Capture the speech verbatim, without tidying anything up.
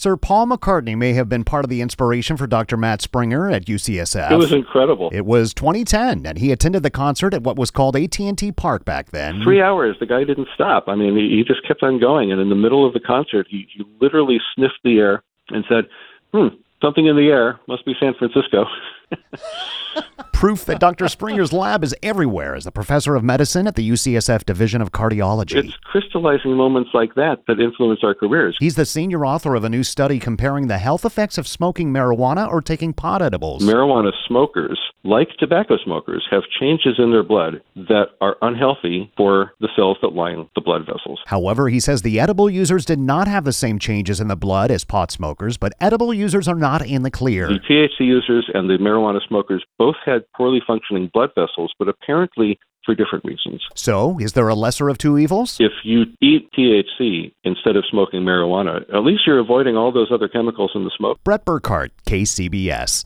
Sir Paul McCartney may have been part of the inspiration for Doctor Matt Springer at U C S F. It was incredible. It was twenty ten, and he attended the concert at what was called A T and T Park back then. Three hours. The guy didn't stop. I mean, he, he just kept on going. And in the middle of the concert, he, he literally sniffed the air and said, hmm, something in the air. Must be San Francisco. Proof that Doctor Springer's lab is everywhere as a professor of medicine at the U C S F Division of Cardiology. It's crystallizing moments like that that influence our careers. He's the senior author of a new study comparing the health effects of smoking marijuana or taking pot edibles. Marijuana smokers, like tobacco smokers, have changes in their blood that are unhealthy for the cells that line the blood vessels. However, he says the edible users did not have the same changes in the blood as pot smokers, but edible users are not in the clear. The T H C users and the marijuana smokers both had poorly functioning blood vessels, but apparently for different reasons. So, is there a lesser of two evils? If you eat T H C instead of smoking marijuana, at least you're avoiding all those other chemicals in the smoke. Brett Burkhardt, K C B S.